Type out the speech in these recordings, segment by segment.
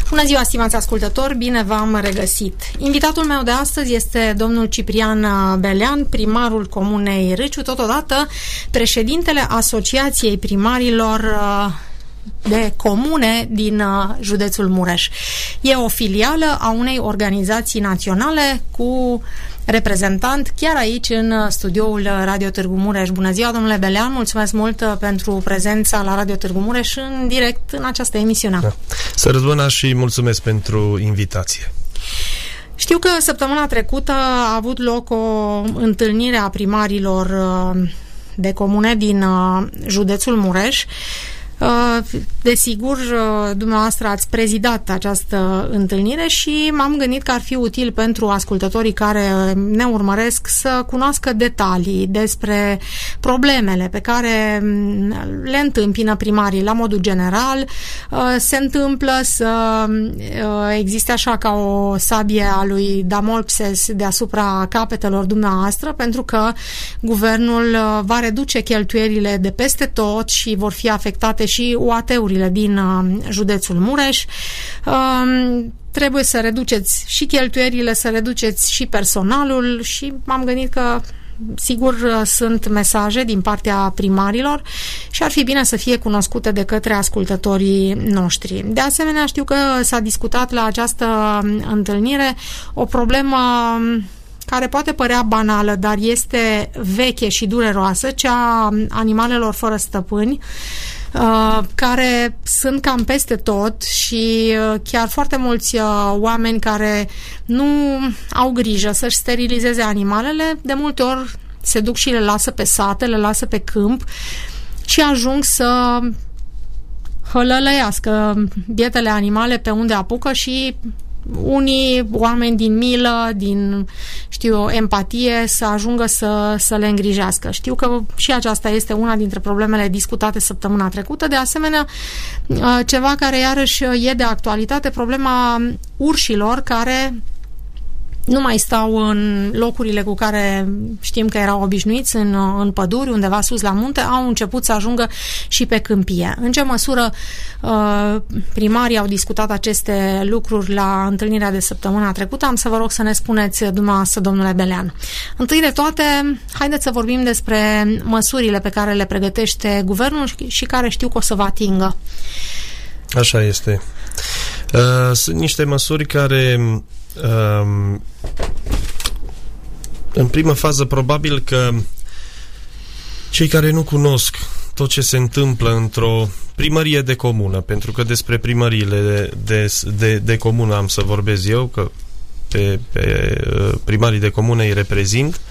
Bună ziua, stimați ascultători, bine v-am regăsit. Invitatul meu de astăzi este domnul Ciprian Belean, primarul Comunei Râciu, totodată președintele Asociației Primarilor de comune din județul Mureș. E o filială a unei organizații naționale cu reprezentant chiar aici în studioul Radio Târgu Mureș. Bună ziua, domnule Belean, mulțumesc mult pentru prezența la Radio Târgu Mureș în direct în această emisiune. Da. Să răzbuna și mulțumesc pentru invitație. Știu că săptămâna trecută a avut loc o întâlnire a primarilor de comune din județul Mureș. Desigur, dumneavoastră ați prezidat această întâlnire și m-am gândit că ar fi util pentru ascultătorii care ne urmăresc să cunoască detalii despre problemele pe care le întâmpină primarii la modul general. Se întâmplă să existe așa ca o sabie a lui Damocles deasupra capetelor dumneavoastră, pentru că guvernul va reduce cheltuielile de peste tot și vor fi afectate și UAT-urile din județul Mureș. Trebuie să reduceți și cheltuielile, să reduceți și personalul și m-am gândit că sigur sunt mesaje din partea primarilor și ar fi bine să fie cunoscute de către ascultătorii noștri. De asemenea, știu că s-a discutat la această întâlnire o problemă care poate părea banală, dar este veche și dureroasă, cea a animalelor fără stăpâni, care sunt cam peste tot și chiar foarte mulți oameni care nu au grijă să-și sterilizeze animalele, de multe ori se duc și le lasă pe sate, le lasă pe câmp și ajung să hălălăiască bietele animale pe unde apucă și unii oameni din milă, din, empatie, să ajungă să le îngrijească. Știu că și aceasta este una dintre problemele discutate săptămâna trecută. De asemenea, ceva care iarăși e de actualitate, problema urșilor care nu mai stau în locurile cu care știm că erau obișnuiți, în păduri, undeva sus la munte, au început să ajungă și pe câmpie. În ce măsură primarii au discutat aceste lucruri la întâlnirea de săptămâna trecută? Am să vă rog să ne spuneți dumneavoastră, domnule Belean. Întâi de toate, haideți să vorbim despre măsurile pe care le pregătește guvernul și care știu că o să vă atingă. Așa este. Sunt niște măsuri care în primă fază probabil că cei care nu cunosc tot ce se întâmplă într-o primărie de comună, pentru că despre primăriile de comună am să vorbesc eu, că pe primarii de comună îi reprezint,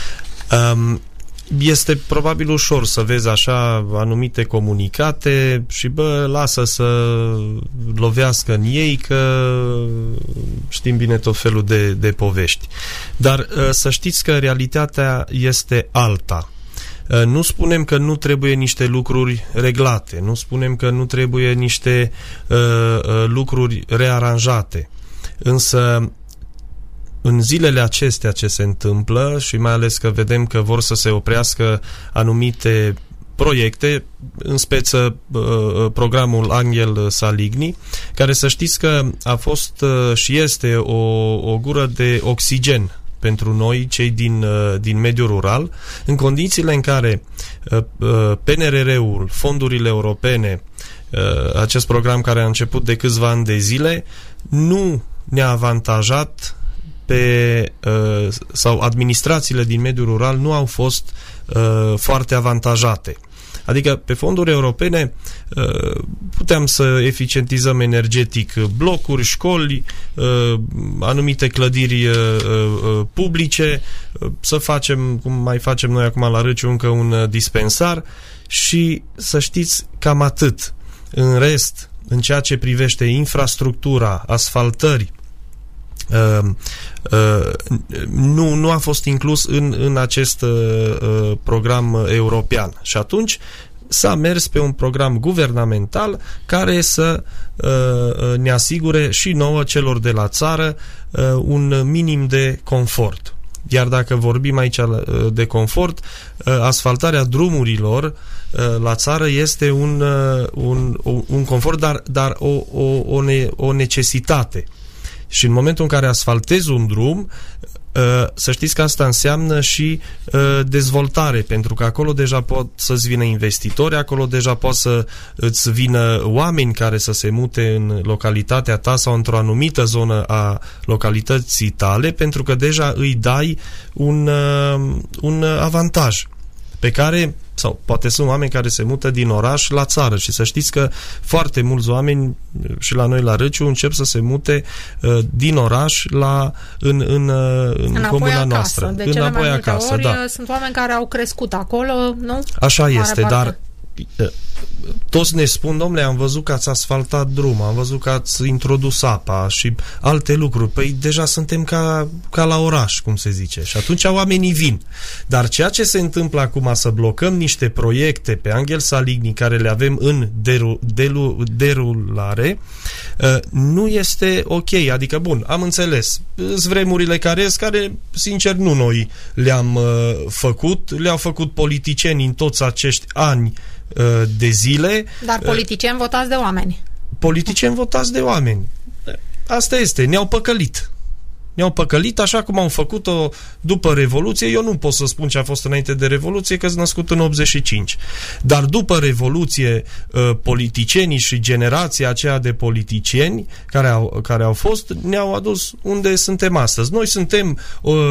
este probabil ușor să vezi așa anumite comunicate și lasă să lovească în ei, că știm bine tot felul de povești. Dar să știți că realitatea este alta. Nu spunem că nu trebuie niște lucruri reglate, nu spunem că nu trebuie niște lucruri rearanjate, însă în zilele acestea ce se întâmplă și mai ales că vedem că vor să se oprească anumite proiecte, în speță programul Angel Saligny, care să știți că a fost și este o gură de oxigen pentru noi, cei din mediul rural, în condițiile în care PNRR-ul, fondurile europene, acest program care a început de câțiva ani de zile, nu ne-a avantajat sau administrațiile din mediul rural nu au fost foarte avantajate. Adică pe fonduri europene puteam să eficientizăm energetic blocuri, școli, anumite clădiri publice, să facem, cum mai facem noi acum la Râciu, încă un dispensar și să știți cam atât. În rest, în ceea ce privește infrastructura, asfaltări, nu a fost inclus în acest program european. Și atunci s-a mers pe un program guvernamental care să ne asigure și nouă, celor de la țară, un minim de confort. Iar dacă vorbim aici de confort, asfaltarea drumurilor la țară este un confort, dar o necesitate. Și în momentul în care asfaltezi un drum, să știți că asta înseamnă și dezvoltare, pentru că acolo deja pot să-ți vină investitori, acolo deja pot să îți vină oameni care să se mute în localitatea ta sau într-o anumită zonă a localității tale, pentru că deja îi dai un avantaj pe care, sau poate sunt oameni care se mută din oraș la țară și să știți că foarte mulți oameni și la noi la Râciu încep să se mute din oraș în comuna noastră. De cele mai multe ori sunt oameni care au crescut acolo, nu? Așa este, dar toți ne spun, domnule, am văzut că ați asfaltat drum, am văzut că ați introdus apa și alte lucruri. Păi deja suntem ca la oraș, cum se zice. Și atunci oamenii vin. Dar ceea ce se întâmplă acum, să blocăm niște proiecte pe Anghel Saligny care le avem în derulare, nu este ok. Adică, bun, am înțeles. Sunt vremurile care, sincer, nu noi le-am făcut, le-au făcut politicieni în toți acești ani de zile. Dar politicieni votați de oameni. Politicieni votați de oameni. Asta este, ne-au păcălit. Ne-au păcălit așa cum au făcut-o după Revoluție. Eu nu pot să spun ce a fost înainte de Revoluție, că sunt născut în 85. Dar după Revoluție, politicienii și generația aceea de politicieni care au fost, ne-au adus unde suntem astăzi. Noi suntem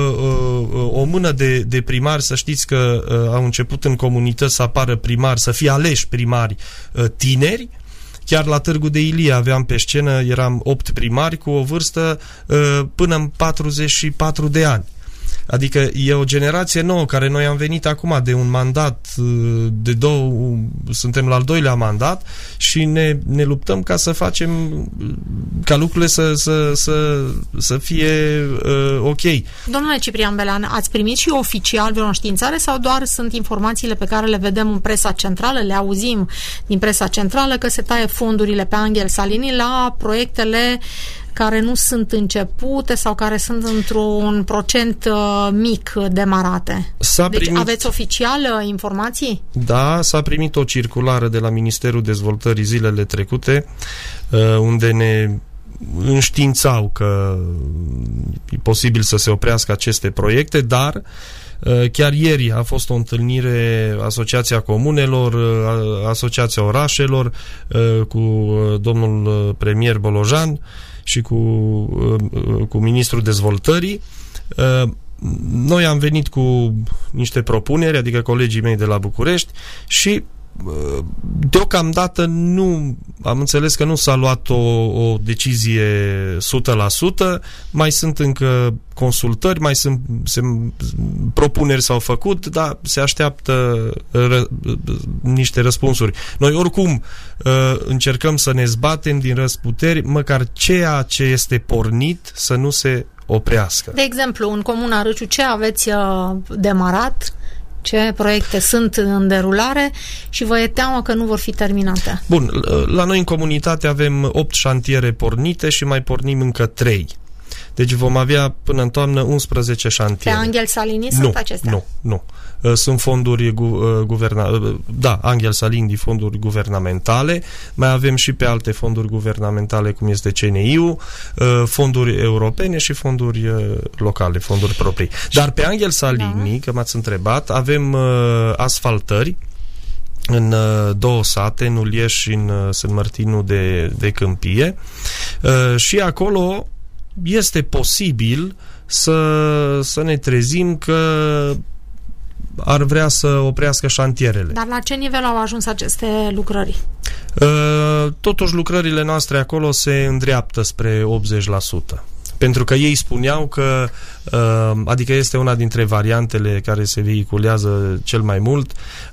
o mână de primari, să știți că au început în comunități să apară primari, să fie aleși primari tineri. Chiar la Târgu de Ilie aveam pe scenă, eram 8 primari cu o vârstă până în 44 de ani. Adică e o generație nouă care noi am venit acum de un mandat, suntem la al doilea mandat și ne luptăm ca să facem, ca lucrurile să fie ok. Domnule Ciprian Belean, ați primit și oficial vreo înștiințare sau doar sunt informațiile pe care le vedem în presa centrală, le auzim din presa centrală că se taie fondurile pe Anghel Saligny la proiectele care nu sunt începute sau care sunt într-un procent mic demarate? Deci aveți oficial informații? Da, s-a primit o circulară de la Ministerul Dezvoltării zilele trecute, unde ne înștiințau că e posibil să se oprească aceste proiecte, dar chiar ieri a fost o întâlnire Asociația Comunelor, Asociația Orașelor cu domnul premier Bolojan și cu Ministrul Dezvoltării. Noi am venit cu niște propuneri, adică colegii mei de la București, și deocamdată nu am înțeles că nu s-a luat o decizie 100%, mai sunt încă consultări, mai sunt propuneri s-au făcut, dar se așteaptă niște răspunsuri. Noi oricum încercăm să ne zbatem din răzputeri, măcar ceea ce este pornit să nu se oprească. De exemplu, în Comuna Râciu, ce aveți demarat? Ce proiecte sunt în derulare și vă e teamă că nu vor fi terminate? Bun, la noi în comunitate avem 8 șantiere pornite și mai pornim încă 3. Deci vom avea până în toamnă 11 șantiere. Pe Anghel Saligny sunt acestea? Nu. Sunt fonduri Anghel Saligny, fonduri guvernamentale, mai avem și pe alte fonduri guvernamentale, cum este CNI-ul, fonduri europene și fonduri locale, fonduri proprii. Dar pe Anghel Saligny, că m-ați întrebat, avem asfaltări în 2 sate, în Ulieș și în Sân Mărtinu de Câmpie, și acolo este posibil să ne trezim că ar vrea să oprească șantierele. Dar la ce nivel au ajuns aceste lucrări? Totuși lucrările noastre acolo se îndreaptă spre 80%. Pentru că ei spuneau că, adică este una dintre variantele care se vehiculează cel mai mult,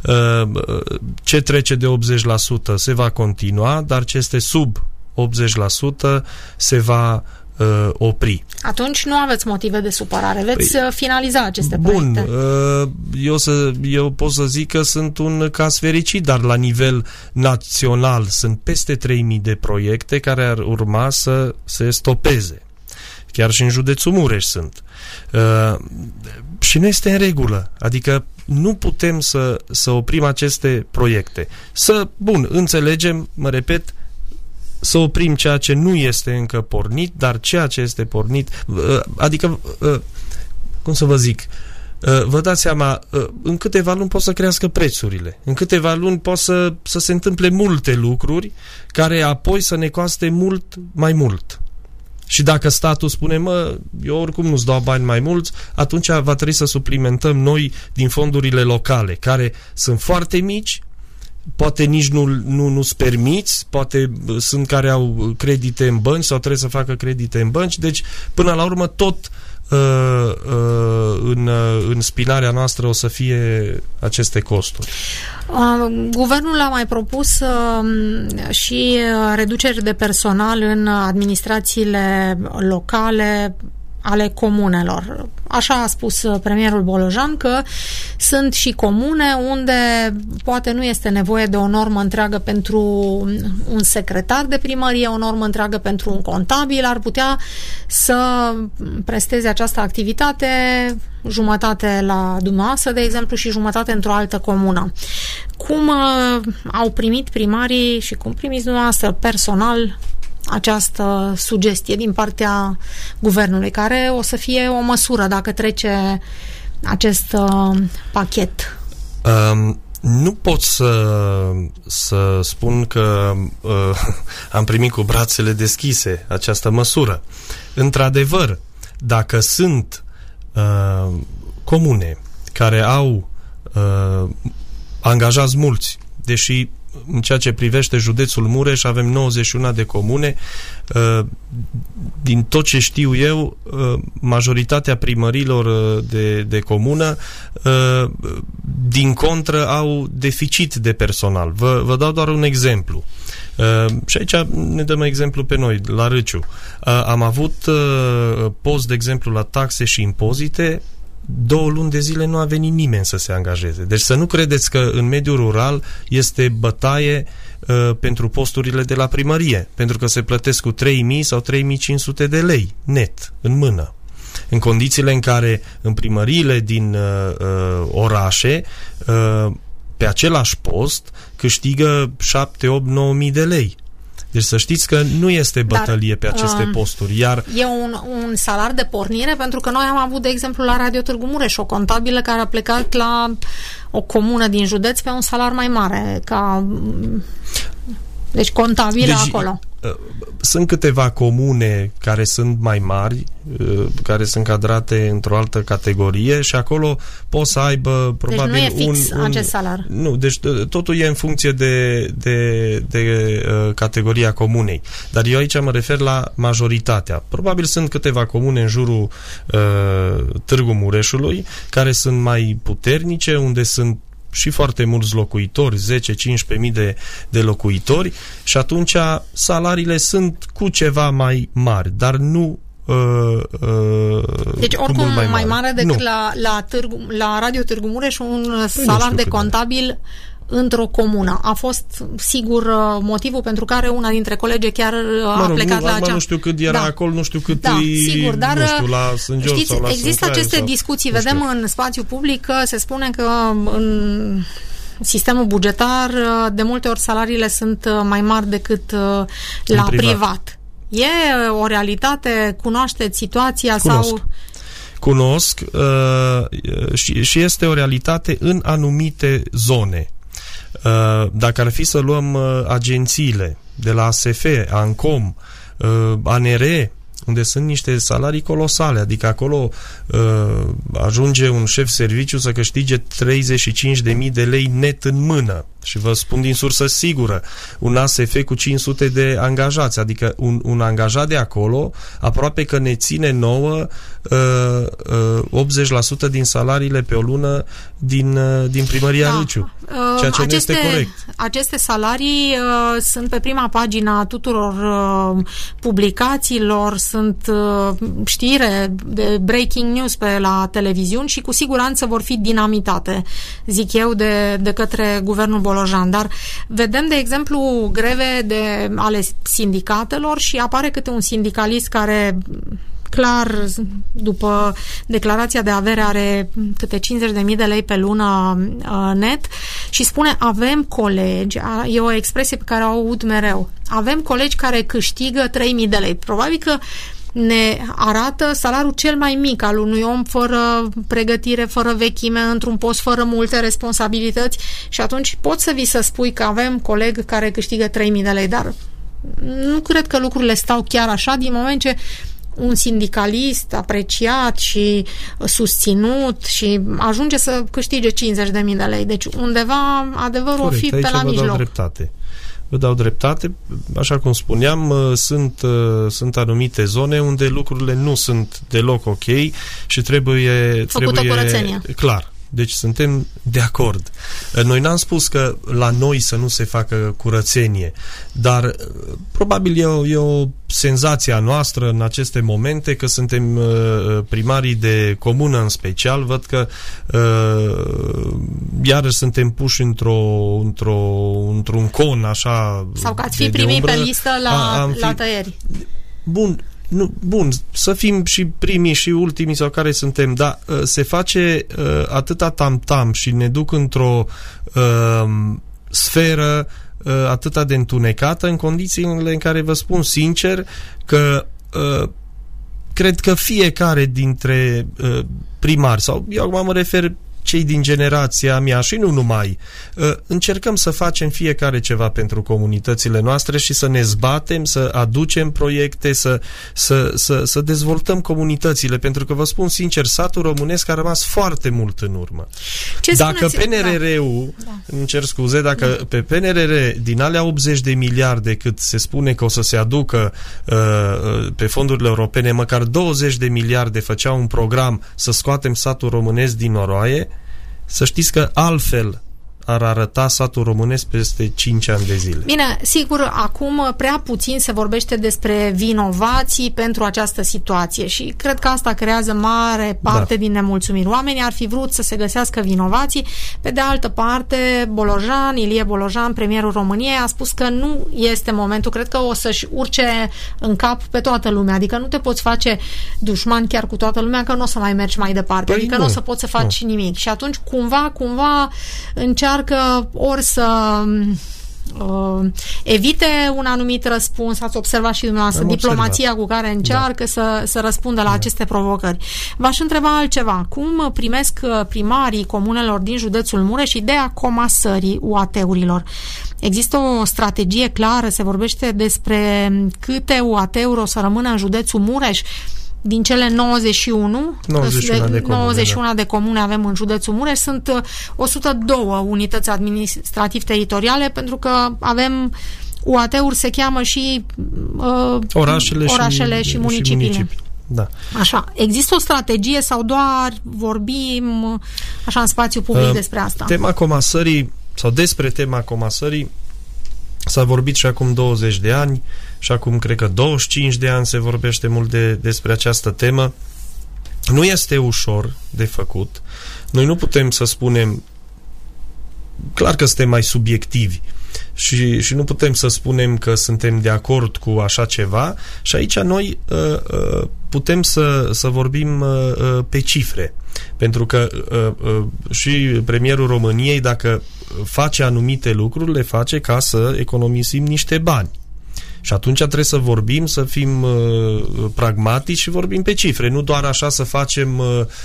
ce trece de 80% se va continua, dar ce este sub 80% se va opri. Atunci nu aveți motive de supărare. Veți finaliza aceste proiecte. Bun, eu pot să zic că sunt un caz fericit, dar la nivel național sunt peste 3000 de proiecte care ar urma să se stopeze. chiar și în județul Mureș sunt. Și nu este în regulă. Adică nu putem să oprim aceste proiecte. Înțelegem, mă repet, să oprim ceea ce nu este încă pornit, dar ceea ce este pornit, adică, cum să vă zic, vă dați seama, în câteva luni pot să crească prețurile, în câteva luni pot să se întâmple multe lucruri care apoi să ne coste mult mai mult. Și dacă statul spune, eu oricum nu-ți dau bani mai mulți, atunci va trebui să suplimentăm noi din fondurile locale, care sunt foarte mici, poate nici nu-ți permiți, poate sunt care au credite în bănci sau trebuie să facă credite în bănci, deci până la urmă tot în spinarea noastră o să fie aceste costuri. Guvernul a mai propus și reduceri de personal în administrațiile locale ale comunelor. Așa a spus premierul Bolojan, că sunt și comune unde poate nu este nevoie de o normă întreagă pentru un secretar de primărie, o normă întreagă pentru un contabil, ar putea să presteze această activitate jumătate la dumneavoastră, de exemplu, și jumătate într-o altă comună. Cum au primit primarii și cum primiți dumneavoastră personal această sugestie din partea guvernului, care o să fie o măsură dacă trece acest pachet? Nu pot să spun că am primit cu brațele deschise această măsură. Într-adevăr, dacă sunt comune care au angajați mulți, deși în ceea ce privește județul Mureș avem 91 de comune, din tot ce știu eu, majoritatea primărilor de comună din contră au deficit de personal. Vă dau doar un exemplu. Și aici ne dăm exemplu pe noi, la Râciu. Am avut post, de exemplu, la taxe și impozite, 2 luni de zile nu a venit nimeni să se angajeze. Deci să nu credeți că în mediul rural este bătaie pentru posturile de la primărie, pentru că se plătesc cu 3.000 sau 3.500 de lei net, în mână. În condițiile în care în primăriile din orașe pe același post câștigă 7, 8, 9.000 de lei. Deci să știți că nu este bătălie pe aceste posturi. Iar e un salar de pornire, pentru că noi am avut, de exemplu, la Radio Târgu Mureș o contabilă care a plecat la o comună din județ pe un salar mai mare, deci contabilă acolo. Sunt câteva comune care sunt mai mari, care sunt cadrate într-o altă categorie și acolo poți să aibă probabil deci nu e fix acest salar. Nu, deci totul e în funcție de categoria comunei. Dar eu aici mă refer la majoritatea. Probabil sunt câteva comune în jurul Târgu Mureșului care sunt mai puternice, unde sunt și foarte mulți locuitori, 10-15.000 de locuitori, și atunci salariile sunt cu ceva mai mari, dar nu deci oricum mai mare decât la Radio Târgu Mureș un salar de contabil într-o comună. A fost, sigur, motivul pentru care una dintre colege chiar a plecat la acea... Nu știu cât era acolo, nu știu cât sigur, dar nu știu, la Sângeos, știți, sau la există Sâncraie, aceste discuții, vedem în spațiu public că se spune că în sistemul bugetar de multe ori salariile sunt mai mari decât la privat. E o realitate? Cunoașteți situația? Cunosc și este o realitate în anumite zone. Dacă ar fi să luăm agențiile de la ASF, ANCOM, ANR, unde sunt niște salarii colosale, adică acolo ajunge un șef serviciu să câștige 35.000 de lei net în mână. Și vă spun din sursă sigură, un ASF cu 500 de angajați, adică un angajat de acolo aproape că ne ține nouă 80% din salariile pe o lună din primăria Râciu, ceea ce nu este corect. Aceste salarii sunt pe prima pagina a tuturor publicațiilor, sunt știre de breaking news pe la televiziuni și cu siguranță vor fi dinamitate, zic eu, de către guvernul Bolojan. Dar vedem, de exemplu, greve ale sindicatelor și apare câte un sindicalist care clar, după declarația de avere, are câte 50.000 de lei pe lună net și spune, avem colegi, e o expresie pe care o aud mereu, avem colegi care câștigă 3.000 de lei. Probabil că ne arată salariul cel mai mic al unui om fără pregătire, fără vechime, într-un post fără multe responsabilități și atunci poți să vii să spui că avem coleg care câștigă 3.000 de lei, dar nu cred că lucrurile stau chiar așa, din moment ce un sindicalist apreciat și susținut și ajunge să câștige 50.000 de lei. Deci undeva adevărul o fi pe la mijloc. Vă dau dreptate. Așa cum spuneam, sunt anumite zone unde lucrurile nu sunt deloc ok și trebuie curățenia. Clar. Deci suntem de acord. Noi n-am spus că la noi să nu se facă curățenie, dar probabil e o senzație a noastră în aceste momente că suntem primarii de comună în special. Văd că iarăși suntem puși într-un con așa. Sau că ați fi primii pe listă la tăieri. Bun, să fim și primii și ultimii sau care suntem, dar se face atâta tam-tam și ne duc într-o sferă atâta de întunecată în condițiile în care vă spun sincer că cred că fiecare dintre primari, sau eu acum mă refer cei din generația mea și nu numai, încercăm să facem fiecare ceva pentru comunitățile noastre și să ne zbatem, să aducem proiecte, să dezvoltăm comunitățile, pentru că vă spun sincer, satul românesc a rămas foarte mult în urmă. Dacă PNRR-ul, îmi cer scuze, dacă pe PNRR din alea 80 de miliarde cât se spune că o să se aducă pe fondurile europene, măcar 20 de miliarde făceau un program să scoatem satul românesc din noroaie, să știți că altfel ar arăta satul românesc peste 5 ani de zile. Bine, sigur, acum prea puțin se vorbește despre vinovații pentru această situație și cred că asta creează mare parte din nemulțumiri. Oamenii ar fi vrut să se găsească vinovații. Pe de altă parte, Ilie Bolojan, premierul României, a spus că nu este momentul. Cred că o să-și urce în cap pe toată lumea. Adică nu te poți face dușman chiar cu toată lumea, că nu o să mai mergi mai departe. Păi adică nu o să poți să faci nimic. Și atunci cumva încearcă ori să evite un anumit răspuns, ați observat și dumneavoastră, diplomația cu care încearcă să răspundă la aceste provocări. V-aș întreba altceva. Cum primesc primarii comunelor din județul Mureș ideea comasării UAT-urilor? Există o strategie clară? Se vorbește despre câte UAT-uri o să rămână în județul Mureș? Din cele 91 de comune avem în județul Mureș, sunt 102 unități administrativ-teritoriale, pentru că avem UAT-uri, se cheamă și orașele și municipiile. Da. Așa, există o strategie sau doar vorbim așa în spațiu public despre asta? Tema comasării sau despre tema comasării s-a vorbit și acum 20 de ani și acum cred că 25 de ani se vorbește mult despre această temă. Nu este ușor de făcut. Noi nu putem să spunem, clar că suntem mai subiectivi și nu putem să spunem că suntem de acord cu așa ceva și aici noi putem să vorbim pe cifre. Pentru că și premierul României, dacă face anumite lucruri, le face ca să economisim niște bani. Și atunci trebuie să vorbim, să fim pragmatici și vorbim pe cifre, nu doar așa să facem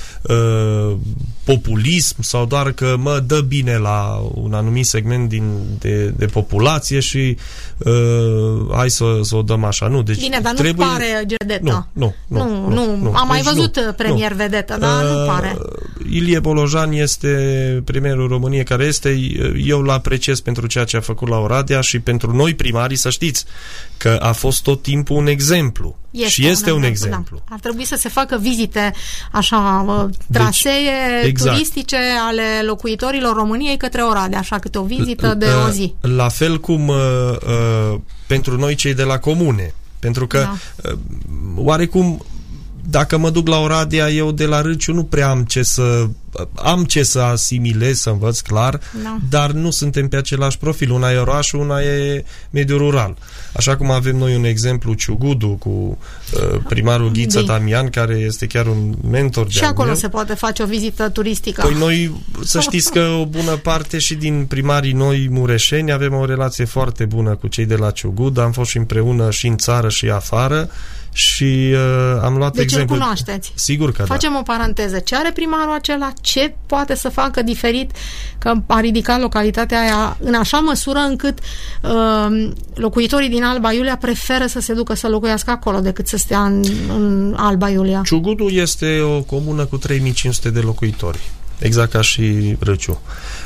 populism sau doar că dă bine la un anumit segment de populație și hai să o dăm așa. Nu, deci bine, dar nu pare vedetă. Nu. Am mai văzut premier vedetă, dar nu pare. Ilie Bolojan este premierul României care este, eu îl apreciez pentru ceea ce a făcut la Oradea și pentru noi primarii, să știți că a fost tot timpul un exemplu. Este un exemplu. Da. Ar trebui să se facă vizite așa, trasee turistice ale locuitorilor României către Oradea, așa câte o vizită de o zi. La fel cum pentru noi cei de la comune. Pentru că oarecum dacă mă duc la Oradea, eu de la Râciu nu prea am ce să am ce să asimilez, să învăț clar, dar nu suntem pe același profil. Una e oraș, una e mediul rural. Așa cum avem noi un exemplu, Ciugudu, cu primarul Ghiță Damian, care este chiar un mentor de-al meu. Și acolo se poate face o vizită turistică. Păi noi, să știți că o bună parte și din primarii noi mureșeni avem o relație foarte bună cu cei de la Ciugud, am fost și împreună și în țară și afară și am luat exemplu. Deci îl cunoașteți. Sigur că Facem o paranteză. Ce are primarul acela? Ce poate să facă diferit că a ridicat localitatea aia în așa măsură încât locuitorii din Alba Iulia preferă să se ducă să locuiască acolo decât să stea în Alba Iulia? Ciugudu este o comună cu 3500 de locuitori, exact ca și Râciu.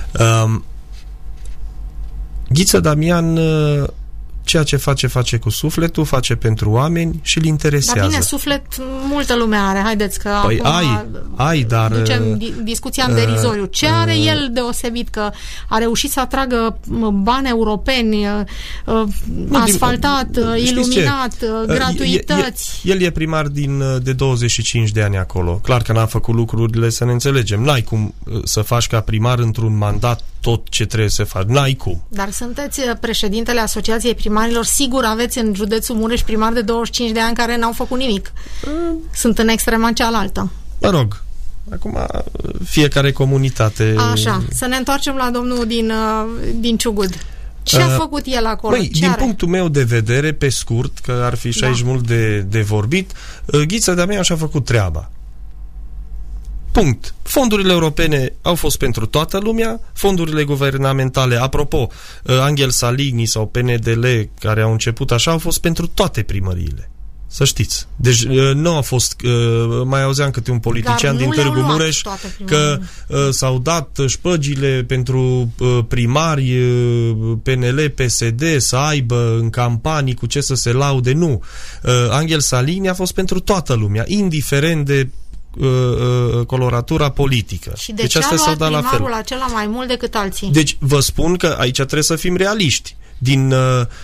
Ghiță Damian ceea ce face cu sufletul, face pentru oameni și îl interesează. Dar bine, suflet multă lume are. Haideți că păi ai, dar ducem discuția în derizoriu. Ce are el deosebit că a reușit să atragă bani europeni, asfaltat, iluminat, gratuități? El e primar de 25 de ani acolo. Clar că n-a făcut lucrurile, să ne înțelegem. N-ai cum să faci ca primar într-un mandat tot ce trebuie să faci. N-ai cum. Dar sunteți președintele Asociației Primarilor, sigur aveți în județul Mureș primari de 25 de ani care n-au făcut nimic. Sunt în extrema cealaltă. Mă rog, acum fiecare comunitate... Așa, să ne întoarcem la domnul din Ciugud. Ce a făcut el acolo? Din punctul meu de vedere, pe scurt, că ar fi și aici mult de vorbit, Ghiță Damian și-a făcut treaba. Punct. Fondurile europene au fost pentru toată lumea, fondurile guvernamentale, apropo, Angel Salini sau PNDL, care au început așa, au fost pentru toate primăriile. Să știți. Deci nu a fost, mai auzeam câte un politician din Târgu Mureș că s-au dat șpăgile pentru primari, PNL, PSD, să aibă în campanii cu ce să se laude. Nu. Angel Salini a fost pentru toată lumea, indiferent de coloratura politică. Și de ce a luat primarul acela mai mult decât alții? Deci vă spun că aici trebuie să fim realiști. Din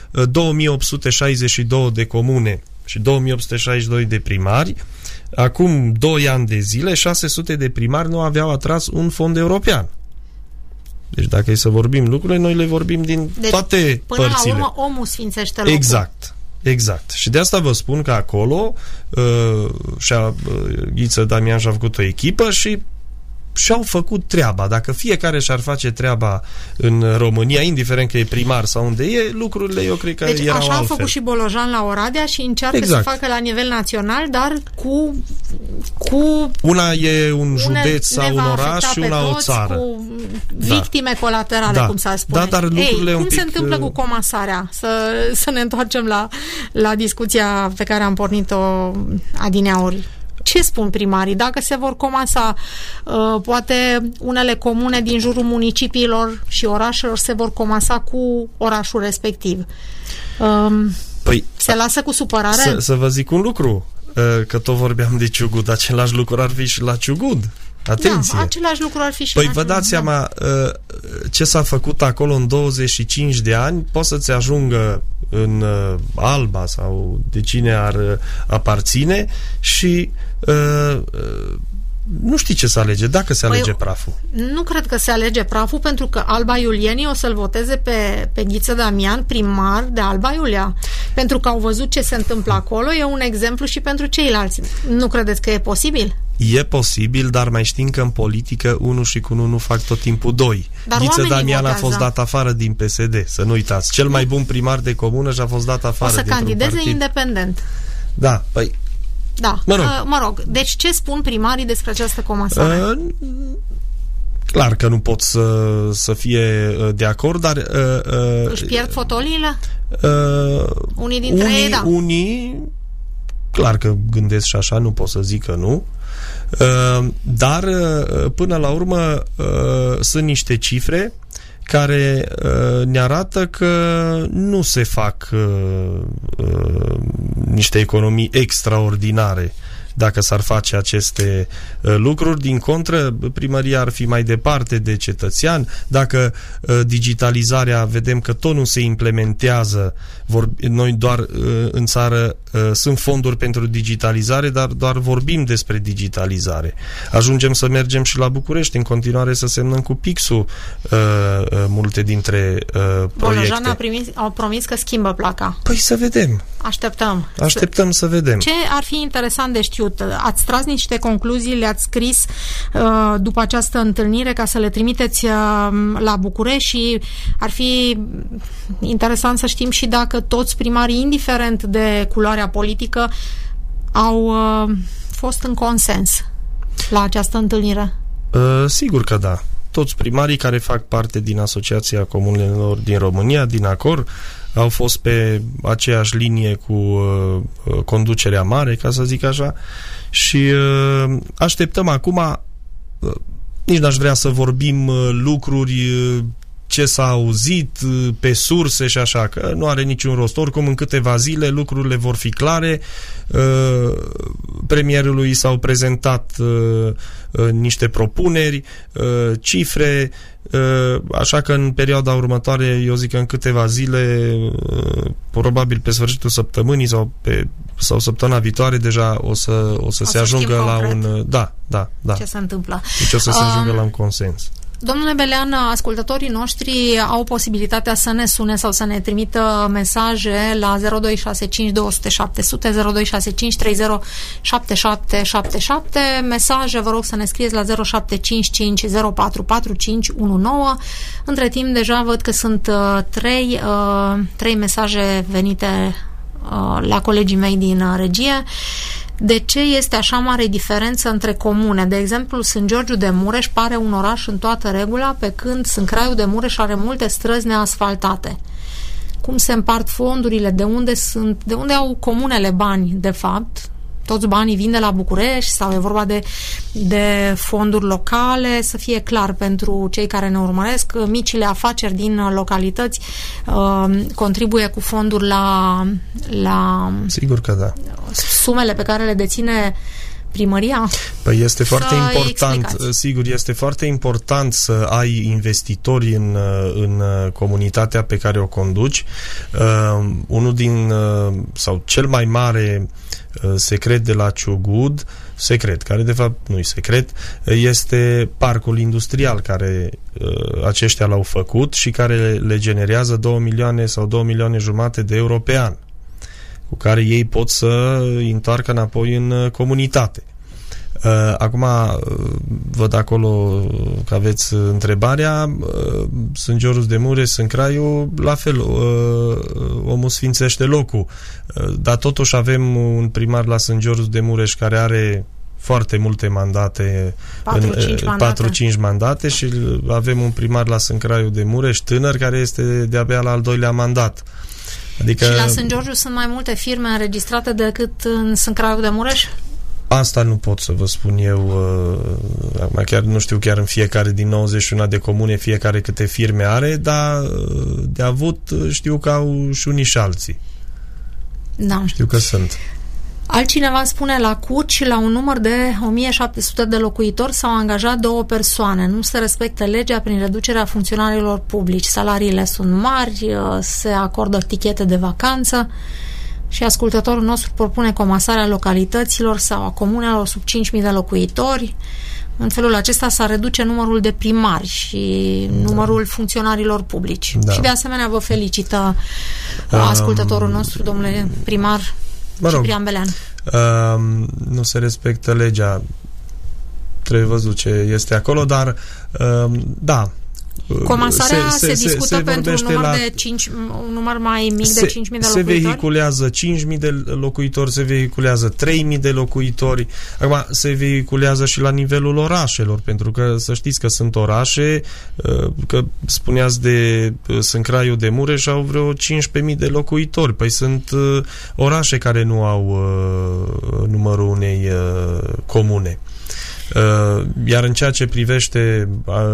2862 de comune și 2862 de primari, acum 2 ani de zile, 600 de primari nu aveau atras un fond european. Deci dacă e să vorbim lucrurile, noi le vorbim din toate până părțile. Până la urmă, omul sfințește locul. Exact. Și de asta vă spun că acolo Ghiță Damian și-a făcut o echipă și și-au făcut treaba. Dacă fiecare și-ar face treaba în România, indiferent că e primar sau unde e, lucrurile eu cred că erau altfel. Așa a făcut și Bolojan la Oradea și încearcă să facă la nivel național, dar cu una e un județ sau un oraș și una o țară. Cu victime colaterale, cum s-ar spune. Dar lucrurile cum se întâmplă cu comasarea? Să ne întoarcem la discuția pe care am pornit-o adineauri. Ce spun primarii? Dacă se vor comasa, poate unele comune din jurul municipiilor și orașelor se vor comasa cu orașul respectiv. Se lasă cu supărare? Să vă zic un lucru, că tot vorbeam de Ciugud, același lucru ar fi și la Ciugud. Atenție! Da, același lucru ar fi și la Ciugud. Vă dați seama ce s-a făcut acolo în 25 de ani, poate să-ți ajungă în Alba sau de cine ar aparține și nu știi ce să alege, dacă se alege praful. Nu cred că se alege praful, pentru că Alba Iulienii o să-l voteze pe Ghiță Damian, primar de Alba Iulia. Pentru că au văzut ce se întâmplă acolo, e un exemplu și pentru ceilalți. Nu credeți că e posibil? E posibil, dar mai știm că în politică 1 și cu 1 nu fac tot timpul 2. Ghiță Damian a fost dat afară din PSD, să nu uitați. Cel mai bun primar de comună și a fost dat afară dintr-un partid. O să candideze independent. Da, păi da, mă rog. Deci ce spun primarii despre această comasare? Clar că nu pot să fie de acord, dar își pierd fotoliile? Unii dintre ei, da. Unii, clar că gândesc și așa, nu pot să zic că nu, dar până la urmă sunt niște cifre care ne arată că nu se fac niște economii extraordinare dacă s-ar face aceste lucruri. Din contră, primăria ar fi mai departe de cetățean. Dacă digitalizarea, vedem că tot nu se implementează, noi doar în țară sunt fonduri pentru digitalizare, dar doar vorbim despre digitalizare. Ajungem să mergem și la București, în continuare să semnăm cu pixul multe dintre proiecte. Bolojan au promis că schimbă placa. Păi să vedem. Așteptăm să vedem. Ce ar fi interesant de știut? Ați tras niște concluzii, le-ați scris după această întâlnire ca să le trimiteți la București și ar fi interesant să știm și dacă toți primarii, indiferent de culoarea politică, au fost în consens la această întâlnire. Sigur că da. Toți primarii care fac parte din Asociația Comunelor din România, din ACOR, au fost pe aceeași linie cu conducerea mare, ca să zic așa, și așteptăm acum, nici n-aș vrea să vorbim lucruri ce s-a auzit pe surse și așa, că nu are niciun rost. Oricum, în câteva zile lucrurile vor fi clare. Premierului s-au prezentat niște propuneri, cifre, așa că în perioada următoare, eu zic că în câteva zile, probabil pe sfârșitul săptămânii sau săptămâna viitoare, deja o să se ajungă la un... Da. Ce se întâmplă? Deci o să se ajungă la un consens. Domnule Belean, ascultătorii noștri au posibilitatea să ne sune sau să ne trimită mesaje la 0265 200 700, 0265 30 7777. Mesaje, vă rog să ne scrieți la 0755 044519. Între timp, deja văd că sunt trei mesaje venite la colegii mei din regie. De ce este așa mare diferență între comune? De exemplu, Sânt Georgiu de Mureș pare un oraș în toată regula, pe când Sâncraiul de Mureș are multe străzi neasfaltate. Cum se împart fondurile? De unde au comunele bani, de fapt? Toți banii vin de la București sau e vorba de fonduri locale? Să fie clar pentru cei care ne urmăresc, micile afaceri din localități contribuie cu fonduri la Sigur că da. Sumele pe care le deține primăria? Păi este foarte important, sigur, este foarte important să ai investitori în comunitatea pe care o conduci. Unul din, sau cel mai mare secret de la Ciugud, care de fapt nu-i secret, este parcul industrial care aceștia l-au făcut și care le generează 2 milioane sau 2 milioane jumate de euro pe an, cu care ei pot să întoarcă înapoi în comunitate. Acum văd acolo că aveți întrebarea. Sânt Georgiu de Mureș, Sâncraiu, la fel, omul sfințește locul, dar totuși avem un primar la Sânt Georgiu de Mureș care are foarte multe mandate, 4-5 mandate, și avem un primar la Sâncraiu de Mureș tânăr care este de-abia la al 2-lea mandat. Adică... Și la Sânt Georgiu sunt mai multe firme înregistrate decât în Sâncraiu de Mureș? Asta nu pot să vă spun eu. Acum chiar nu știu chiar în fiecare din 91 de comune fiecare câte firme are, dar de avut știu că au și unii și alții. Da. Știu că sunt. Altcineva spune, la Curci, la un număr de 1700 de locuitori s-au angajat 2 persoane. Nu se respectă legea prin reducerea funcționarilor publici. Salariile sunt mari, se acordă tichete de vacanță și ascultătorul nostru propune comasarea localităților sau a comunelor sub 5.000 de locuitori. În felul acesta s-ar reduce numărul de primari și numărul funcționarilor publici. Da. Și de asemenea vă felicită ascultătorul nostru, domnule primar Ciprian Belean. Nu se respectă legea, trebuie văzut ce este acolo, dar da. Comasarea se discută pentru un număr mai mic de 5.000 de locuitori? Se vehiculează 5.000 de locuitori, se vehiculează 3.000 de locuitori. Acum se vehiculează și la nivelul orașelor, pentru că să știți că sunt orașe, că spuneați de Sâncraiu de Mureș, au vreo 15.000 de locuitori. Păi sunt orașe care nu au numărul unei comune. Iar în ceea ce privește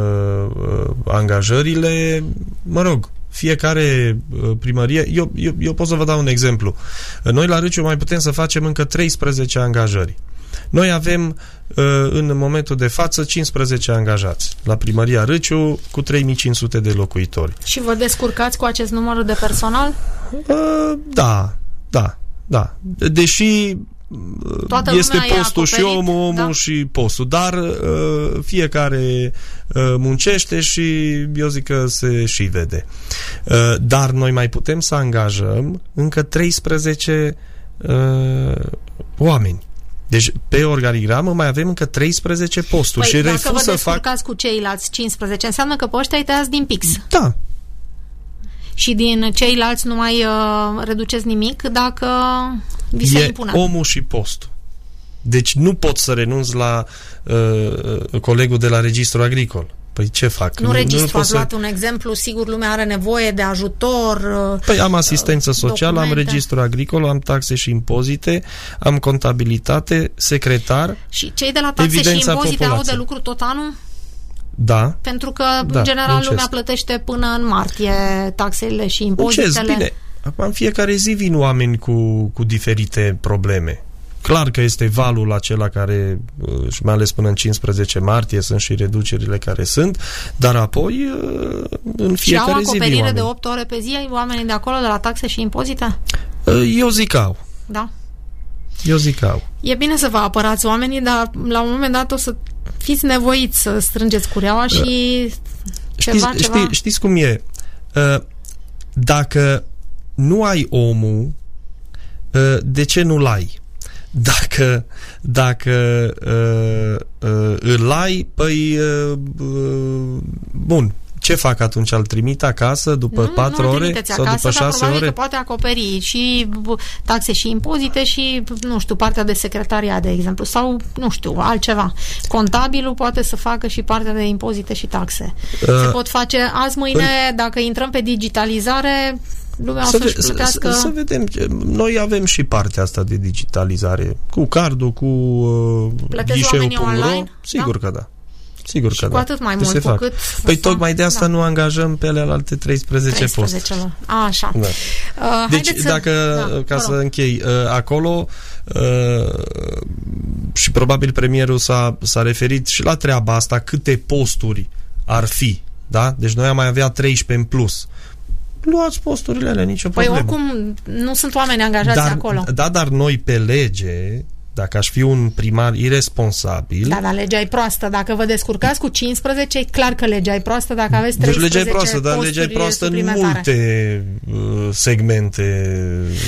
angajările, mă rog, fiecare primărie, eu pot să vă dau un exemplu. Noi la Râciu mai putem să facem încă 13 angajări. Noi avem în momentul de față 15 angajați la Primăria Râciu cu 3500 de locuitori. Și vă descurcați cu acest număr de personal? Da. Deși toată este postul și omul da? și postul, dar fiecare muncește și eu zic că se și vede. Dar noi mai putem să angajăm încă 13 oameni. Deci pe organigramă mai avem încă 13 posturi. Păi, și dacă vă descurcați fac cu ceilalți 15, înseamnă că pe ăștia îi tăiați din pix. Da. Și din ceilalți nu mai reduceți nimic dacă vi se impune. Omul și postul. Deci nu pot să renunț la colegul de la Registrul Agricol. Păi ce fac? Nu registru, ați luat un exemplu, sigur lumea are nevoie de ajutor. Păi am asistență socială, documente. am registru agricol, am taxe și impozite, am contabilitate, secretar. Și cei de la taxe și impozite au de lucru tot anul? Da. Pentru că, în general, lumea plătește până în martie taxele și impozitele. Bine. Acum, în fiecare zi vin oameni cu diferite probleme. Clar că este valul acela care, și mai ales până în 15 martie, sunt și reducerile care sunt, dar apoi în fiecare zi. Și au acoperire de 8 ore pe zi oamenii de acolo, de la taxe și impozite? Eu zic că au. Da? Eu zic că au. E bine să vă apărați oamenii, dar la un moment dat o să fiți nevoiți să strângeți cureaua și ceva. Știți cum e? Dacă nu ai omul, de ce nu-l ai? Dacă îl ai, păi bun, ce fac atunci? Îl trimit acasă după 4 ore sau acasă, după 6 ore? Că poate acoperi și taxe și impozite și, nu știu, partea de secretariat, de exemplu, sau, nu știu, altceva. Contabilul poate să facă și partea de impozite și taxe. Se pot face azi, mâine, dacă intrăm pe digitalizare, lumea o să-și plătească... Să vedem. Noi avem și partea asta de digitalizare. Cu cardul, cu ghișeu.ro. Sigur că da. Sigur și că cu atât mai mult, cu cât... Păi tocmai de asta nu angajăm pe alte 13 posturi. Așa. Da. Deci, ca să închei, acolo și probabil premierul s-a referit și la treaba asta, câte posturi ar fi, da? Deci noi am mai avea 13 în plus. Luați posturile alea, nicio problemă. Păi oricum nu sunt oameni angajați acolo. Da, dar noi pe lege, dacă aș fi un primar irresponsabil... Da, dar legea e proastă. Dacă vă descurcați cu 15, e clar că legea e proastă dacă aveți 13 deci legea e proastă, dar legea e proastă în multe segmente.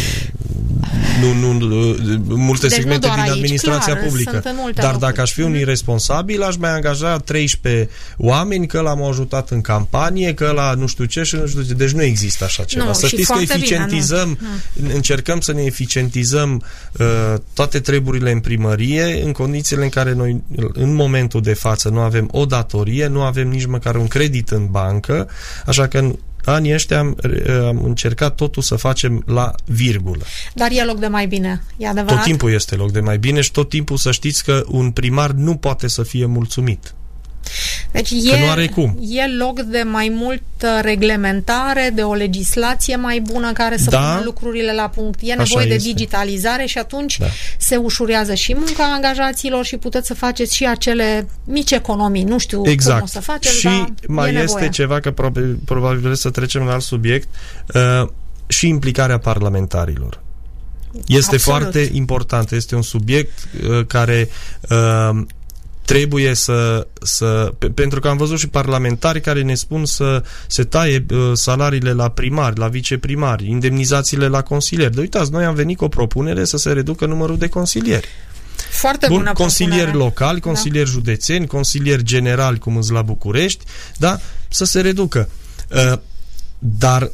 Multe segmente din administrația publică. Dar dacă aș fi un irresponsabil, aș mai angaja 13 oameni, că l-am ajutat în campanie, că la nu știu ce și nu știu ce. Deci nu există așa ceva. Să știți că eficientizăm, încercăm să ne eficientizăm toate treburile în primărie, în condițiile în care noi în momentul de față nu avem o datorie, nu avem nici măcar un credit în bancă, așa că în anii ăștia am încercat totul să facem la virgulă. Dar e loc de mai bine, e adevărat? Tot timpul este loc de mai bine și tot timpul să știți că un primar nu poate să fie mulțumit. Deci nu are cum. E loc de mai multă reglementare, de o legislație mai bună care să pună lucrurile la punct. E nevoie de digitalizare și atunci se ușurează și munca angajaților și puteți să faceți și acele mici economii. Nu știu cum o să faceți, și dar mai e este ceva, că probabil vreți să trecem la alt subiect, și implicarea parlamentarilor. Este foarte important. Este un subiect care trebuie pentru că am văzut și parlamentari care ne spun să se taie salariile la primari, la viceprimari, indemnizațiile la consilieri. De uitați, noi am venit cu o propunere să se reducă numărul de consilieri. Foarte bună consilieri locali, consilieri județeni, consilieri generali, cum îți la București, da? Să se reducă. Dar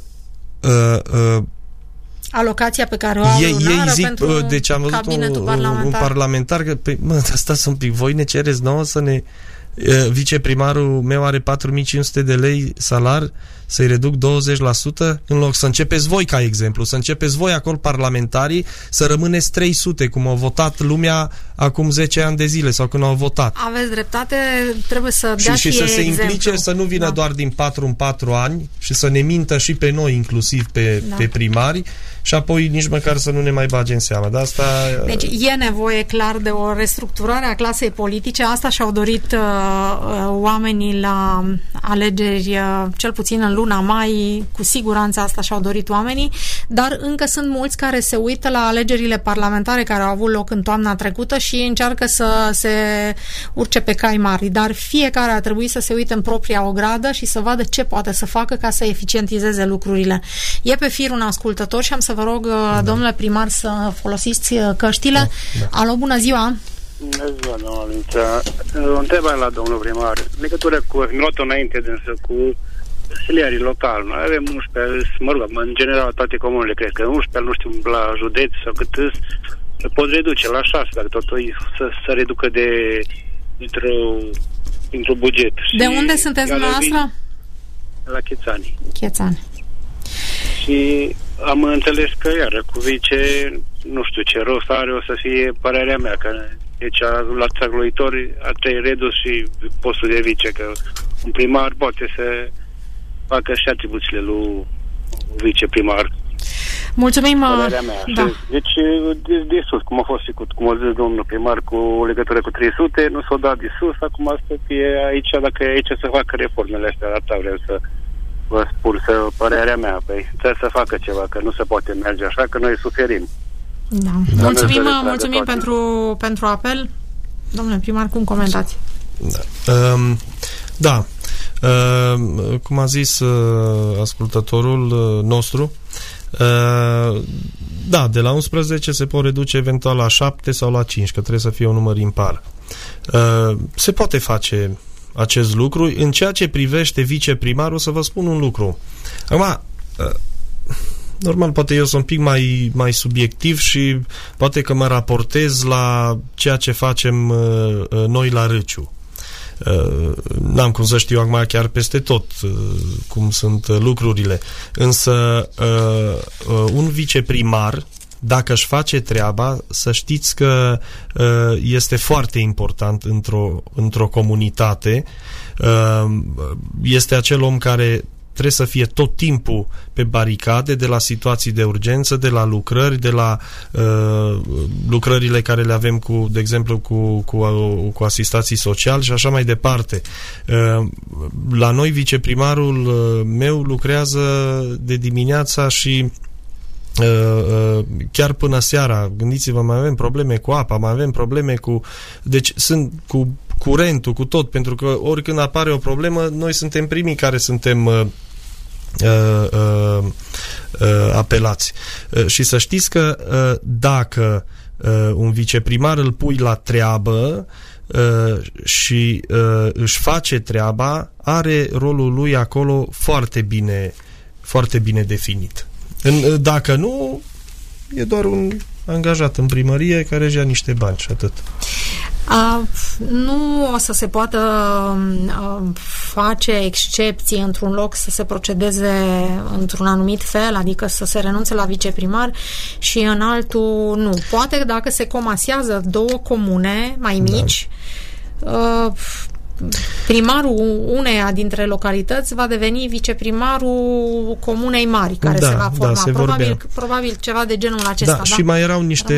alocația pe care o au lunară pentru deci am văzut un parlamentar că, stați un pic, voi ne cereți nouă să ne viceprimarul meu are 4.500 de lei salar să-i reduc 20%, în loc să începeți voi ca exemplu, să începeți voi acolo parlamentarii să rămâneți 300, cum au votat lumea acum 10 ani de zile sau când au votat. Aveți dreptate, trebuie să dea și să se exemplu. implice, să nu vină doar din 4 în 4 ani și să ne mintă și pe noi, inclusiv pe primari, și apoi nici măcar să nu ne mai bage în seamă. De asta... Deci e nevoie clar de o restructurare a clasei politice. Asta și-au dorit oamenii la alegeri, cel puțin în luna mai, cu siguranță asta și-au dorit oamenii, dar încă sunt mulți care se uită la alegerile parlamentare care au avut loc în toamna trecută și încearcă să se urce pe cai mari, dar fiecare ar trebui să se uite în propria ogradă și să vadă ce poate să facă ca să eficientizeze lucrurile. E pe fir un ascultător și am să vă rog, domnule primar, să folosiți căștile. Alo, bună ziua! Bună ziua, doamna Lința. O întrebare la domnul primar. În legătură cu, mi-am luat înainte dânsă, cu consiliarii locali. Noi avem 11, mă rog, în general toate comunele cred că 11, nu știu, la județ sau cât pot reduce la 6, dacă totul să reducă dintr-un buget. De unde sunteți dumneavoastră? La Chețani. Chețani. Și am înțeles că, iară, cu vice, nu știu ce rost are, o să fie părerea mea, că deci la țăgluitori ar trebui redus și postul de vice, că un primar poate să facă și atribuțiile lui viceprimar. Mulțumim. Părerea mea. Da. Deci, de sus, cum a fost și cum a zis domnul primar, cu legătură cu 300, nu s-o dat de sus, acum să fie aici, dacă e aici să facă reformele astea, asta vreau să vă spun, părerea mea, trebuie să facă ceva, că nu se poate merge așa, că noi suferim. Da. Mulțumim pentru apel. Domnule primar, cum comentați? Cum a zis ascultătorul nostru, de la 11 se pot reduce eventual la 7 sau la 5, că trebuie să fie un număr impar. Se poate face acest lucru. În ceea ce privește viceprimarul, să vă spun un lucru. Acum, normal, poate eu sunt un pic mai subiectiv și poate că mă raportez la ceea ce facem noi la Râciu. N-am cum să știu acum chiar peste tot cum sunt lucrurile. Însă un viceprimar, dacă își face treaba, să știți că este foarte important într-o comunitate. Este acel om care trebuie să fie tot timpul pe baricade, de la situații de urgență, de la lucrări, de la lucrările care le avem de exemplu cu asistații sociali și așa mai departe. La noi viceprimarul meu lucrează de dimineața și chiar până seara. Gândiți-vă, mai avem probleme cu apa, mai avem probleme deci sunt cu curentul, cu tot, pentru că oricând apare o problemă, noi suntem primii care suntem apelați. Și să știți că dacă un viceprimar îl pui la treabă și își face treaba, are rolul lui acolo foarte bine definit. Dacă nu, e doar un angajat în primărie care își ia niște bani și atât. Nu o să se poată face excepții într-un loc, să se procedeze într-un anumit fel, adică să se renunțe la viceprimar și în altul nu. Poate dacă se comasează două comune mai mici, primarul uneia dintre localități va deveni viceprimarul comunei mari care se va forma. Probabil ceva de genul acesta. Și mai erau niște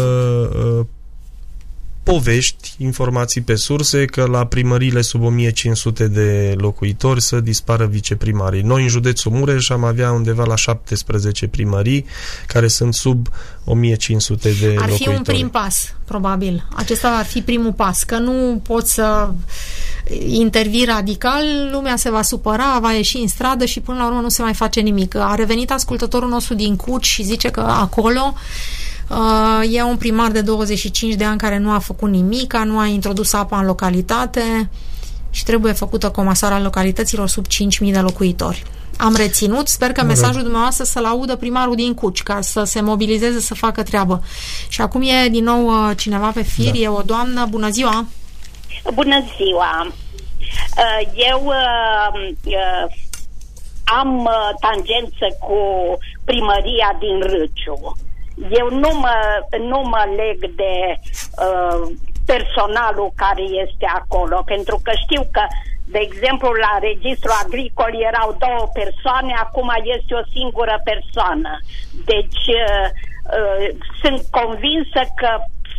povești, informații pe surse, că la primăriile sub 1500 de locuitori să dispară viceprimarii. Noi în județul Mureș am avea undeva la 17 primării care sunt sub 1500 de locuitori. Ar fi un prim pas, probabil. Acesta ar fi primul pas, că nu poți să intervii radical, lumea se va supăra, va ieși în stradă și până la urmă nu se mai face nimic. A revenit ascultătorul nostru din Cuci și zice că acolo e un primar de 25 de ani care nu a făcut nimic, nu a introdus apa în localitate și trebuie făcută comasarea localităților sub 5.000 de locuitori. Am reținut, sper că mesajul dumneavoastră să-l audă primarul din Cuci, ca să se mobilizeze, să facă treabă. Și acum e din nou cineva pe fir, e o doamnă. Bună ziua! Bună ziua! Eu am tangență cu primăria din Râciu. Eu nu mă leg de personalul care este acolo, pentru că știu că, de exemplu, la registrul agricol erau 2 persoane, acum este o singură persoană. Deci sunt convinsă că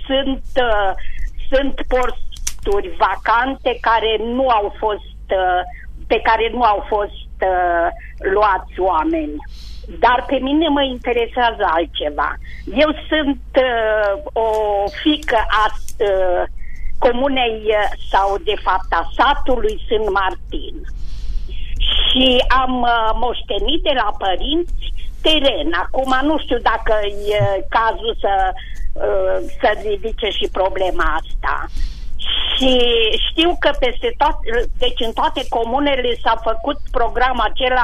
sunt posturi vacante care nu au fost, pe care nu au fost luați oameni. Dar pe mine mă interesează altceva. Eu sunt o fiică a comunei, sau de fapt a satului Sân Martin. Și am moștenit de la părinți teren. Acum nu știu dacă e cazul să ridice și problema asta. Și știu că peste tot, deci în toate comunele s-a făcut programul acela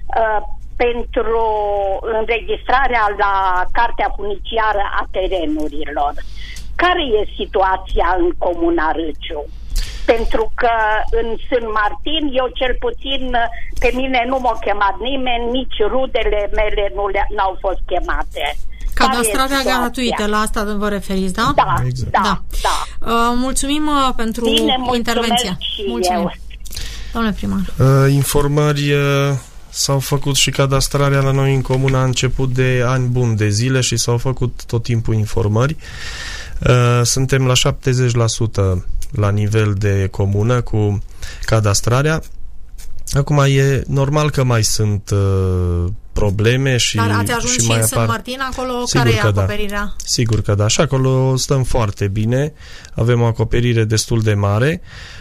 pentru înregistrarea la cartea funiciară a terenurilor. Care e situația în comuna Râciu? Pentru că în Sân Martin, eu cel puțin, pe mine nu m-a chemat nimeni, nici rudele mele n-au fost chemate. Cadastrarea gratuită, la asta vă referiți, da? Da, exact. Da. Mulțumim pentru intervenția. Mulțumim. Domnule primar. Informări s-au făcut și cadastrarea la noi în comună a început de ani buni de zile și s-au făcut tot timpul informări. Suntem la 70% la nivel de comună cu cadastrarea. Acum e normal că mai sunt probleme și dar ați ajuns și în Sân Martin, acolo care e acoperirea? Da. Sigur că da. Și acolo stăm foarte bine. Avem o acoperire destul de mare.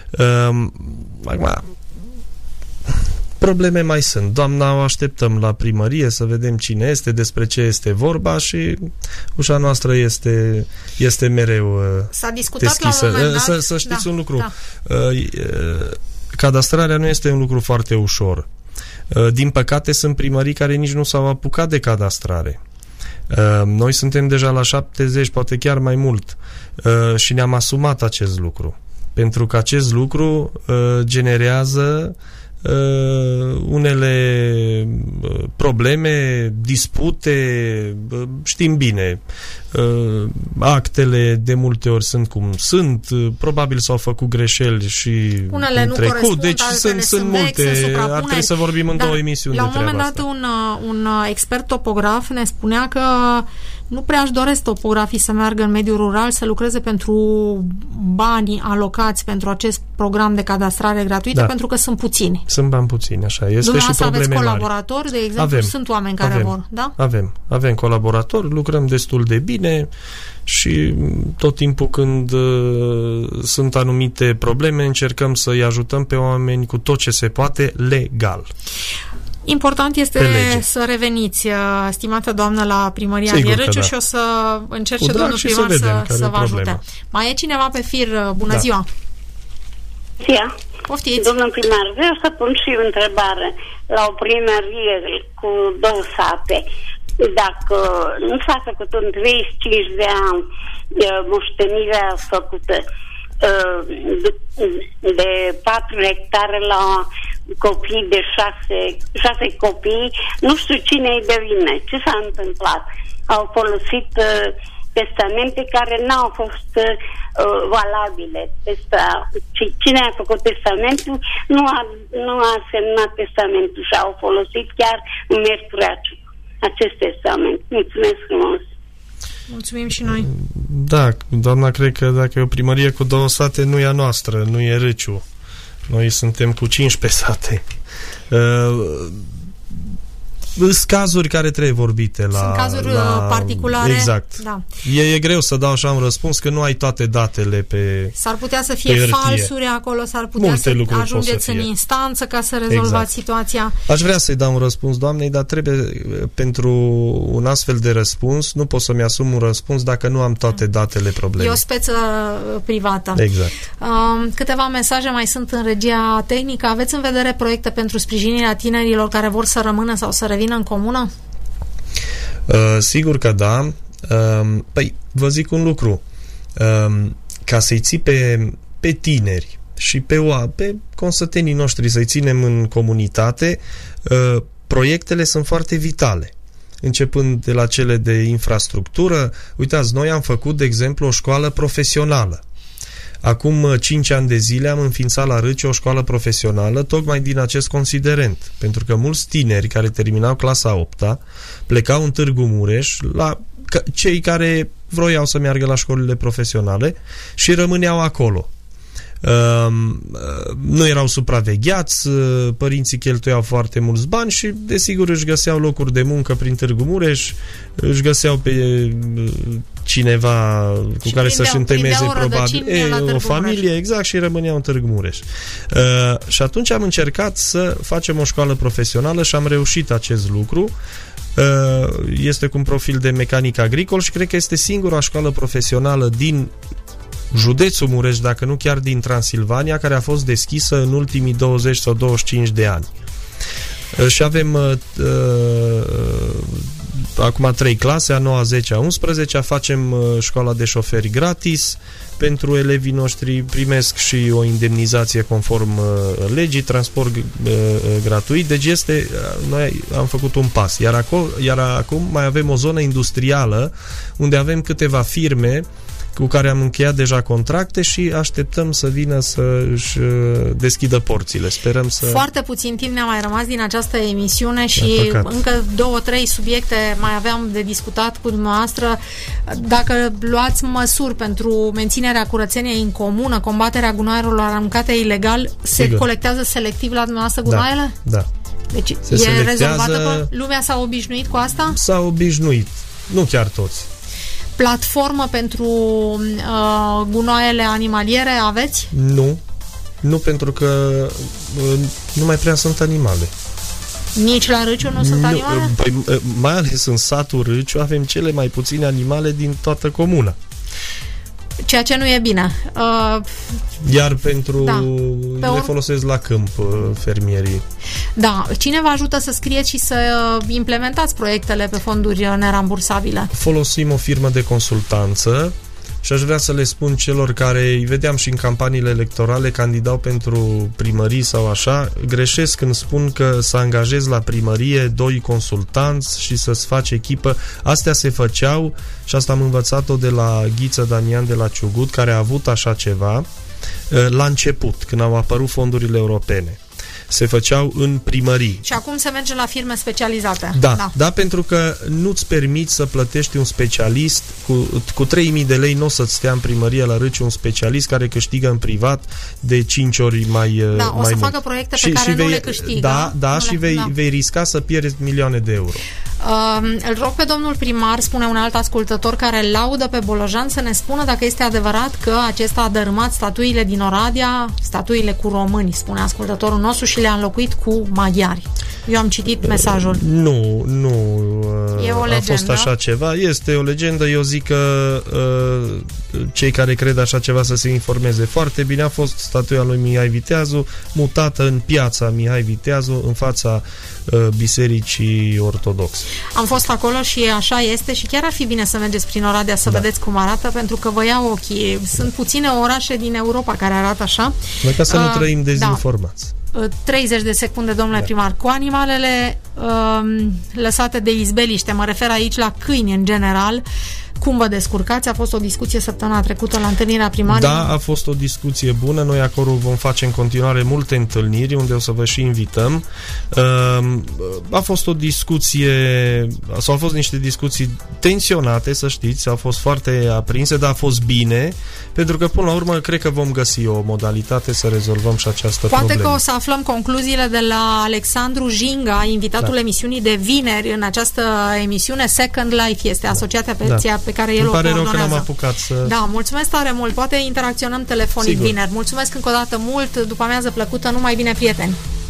Acum probleme mai sunt. Doamna, o așteptăm la primărie să vedem cine este, despre ce este vorba și ușa noastră este mereu s-a discutat deschisă. La un moment dat. Să știți un lucru. Cadastrarea nu este un lucru foarte ușor. Din păcate sunt primării care nici nu s-au apucat de cadastrare. Noi suntem deja la 70, poate chiar mai mult, și ne-am asumat acest lucru. Pentru că acest lucru generează unele probleme, dispute, știm bine, actele de multe ori sunt cum sunt, probabil s-au făcut greșeli și unele în trecut, deci sunt multe, ar trebui să vorbim în 2 emisiuni de treaba asta. La un moment dat un expert topograf ne spunea că nu prea își doresc topografii să meargă în mediul rural, să lucreze pentru banii alocați pentru acest program de cadastrare gratuită, pentru că sunt puțini. Sunt bani puțini, așa. Este și probleme aveți colaboratori, de exemplu? Sunt oameni care vor, da? Avem colaboratori, lucrăm destul de bine și tot timpul când sunt anumite probleme, încercăm să-i ajutăm pe oameni cu tot ce se poate legal. Important este să reveniți, stimată doamnă, la primăria din Râciu și o să încerce domnul primar să vă ajute. Mai e cineva pe fir? Bună ziua! Poftiți! Domnul primar, vreau să pun și o întrebare la o primărie cu 2 sate. Dacă nu s-a făcut în 35 de ani moștenirea făcută de 4 hectare la copii de 6 copii, nu știu cine îi devine. Ce s-a întâmplat? Au folosit testamente care n-au fost valabile. Cine a făcut testamentul nu a semnat testamentul și au folosit chiar un mercuraciu acest testament. Mulțumesc frumos! Mulțumim și noi! Da, doamna, cred că dacă e o primărie cu 2 sate, nu e a noastră, nu e Râciu. Noi suntem cu 15 sate. Sunt cazuri care trebuie vorbite sunt cazuri particulare. Exact. Da. E greu să dau așa un răspuns că nu ai toate datele pe s-ar putea să fie falsuri acolo, s-ar putea multe să ajungeți în instanță ca să rezolvați situația. Aș vrea să-i dau un răspuns doamnei, dar trebuie, pentru un astfel de răspuns, nu pot să-mi asum un răspuns dacă nu am toate datele problemei. E o speță privată. Exact. Câteva mesaje mai sunt în regia tehnică. Aveți în vedere proiecte pentru sprijinirea tinerilor care vor să rămână sau să revină în comună? Sigur că da. Păi, vă zic un lucru. Ca să-i ții pe tineri și pe consătenii noștri să-i ținem în comunitate, proiectele sunt foarte vitale, începând de la cele de infrastructură. Uitați, noi am făcut, de exemplu, o școală profesională. Acum 5 ani de zile am înființat la Râci o școală profesională tocmai din acest considerent, pentru că mulți tineri care terminau clasa 8-a plecau în Târgu Mureș, la cei care vroiau să meargă la școlile profesionale, și rămâneau acolo. Nu erau supravegheați, părinții cheltuiau foarte mulți bani și desigur își găseau locuri de muncă prin Târgu Mureș, își găseau pe cineva cu care să-și întemeieze probabil o familie, exact, și rămâneau în Târgu Mureș. Și atunci am încercat să facem o școală profesională și am reușit acest lucru. Este cu un profil de mecanic agricol și cred că este singura școală profesională din județul Mureș, dacă nu chiar din Transilvania, care a fost deschisă în ultimii 20 sau 25 de ani. Și avem acum 3 clase, a 9, 10, a 11, facem școala de șoferi gratis pentru elevii noștri, primesc și o indemnizație conform legii, transport gratuit, deci noi am făcut un pas. Iar acum mai avem o zonă industrială unde avem câteva firme cu care am încheiat deja contracte și așteptăm să vină să își deschidă porțile. Sperăm să... Foarte puțin timp ne-a mai rămas din această emisiune și încă 2-3 subiecte mai aveam de discutat cu dumneavoastră. Dacă luați măsuri pentru menținerea curățeniei în comună, combaterea gunoaielor aruncate ilegal, se colectează selectiv la dumneavoastră gunoaiele? Da. Deci e rezolvată? Lumea s-a obișnuit cu asta? S-a obișnuit. Nu chiar toți. Platformă pentru gunoaiele animaliere aveți? Nu, pentru că nu mai prea sunt animale. Nici la Râciu nu sunt animale? Păi, mai ales în satul Râciu avem cele mai puține animale din toată comuna. Ceea ce nu e bine. Iar le folosesc la câmp fermierii. Da. Cine vă ajută să scrieți și să implementați proiectele pe fonduri nerambursabile? Folosim o firmă de consultanță și aș vrea să le spun celor care îi vedeam și în campaniile electorale, candidau pentru primării sau așa, greșesc când spun că să angajezi la primărie 2 consultanți și să-ți faci echipă. Astea se făceau și asta am învățat-o de la Ghiță Damian de la Ciugut, care a avut așa ceva la început, când au apărut fondurile europene. Se făceau în primării. Și acum se merge la firme specializate. Da, pentru că nu-ți permiți să plătești un specialist cu 3.000 de lei, nu o să-ți stea în primărie la Râciu un specialist care câștigă în privat de 5 ori mai mult. O să facă proiecte pe care nu le câștigă. Și vei risca să pierzi milioane de euro. Îl rog pe domnul primar, spune un alt ascultător care laudă pe Bolojan, să ne spună dacă este adevărat că acesta a dărâmat statuile din Oradea, statuile cu români, spune ascultătorul nostru, și le-a înlocuit cu maghiari. Eu am citit mesajul. Nu e o legendă. A fost așa ceva. Este o legendă. Eu zic că cei care cred așa ceva să se informeze foarte bine. A fost statuia lui Mihai Viteazu mutată în piața Mihai Viteazu, în fața bisericii ortodoxe. Am fost acolo și așa este și chiar ar fi bine să mergeți prin Oradea să vedeți cum arată, pentru că vă iau ochii. Sunt puține orașe din Europa care arată așa. Noi ca să nu trăim dezinformați. 30 de secunde, domnule primar. Cu animalele lăsate de izbeliște, mă refer aici la câini în general, cum vă descurcați? A fost o discuție săptămâna trecută la întâlnirea primarilor? Da, a fost o discuție bună. Noi acolo vom face în continuare multe întâlniri unde o să vă și invităm. A fost o discuție, sau au fost niște discuții tensionate, să știți, au fost foarte aprinse, dar a fost bine, pentru că până la urmă cred că vom găsi o modalitate să rezolvăm și această problemă. Poate că o să aflăm concluziile de la Alexandru Jinga, invitatul emisiunii de vineri în această emisiune. Second Life este asociația pe care el o coordonează. Îmi pare rău că n-am apucat să... Da, mulțumesc tare mult. Poate interacționăm telefonic vineri. Mulțumesc încă o dată mult. După amiază plăcută. Numai bine, prieteni!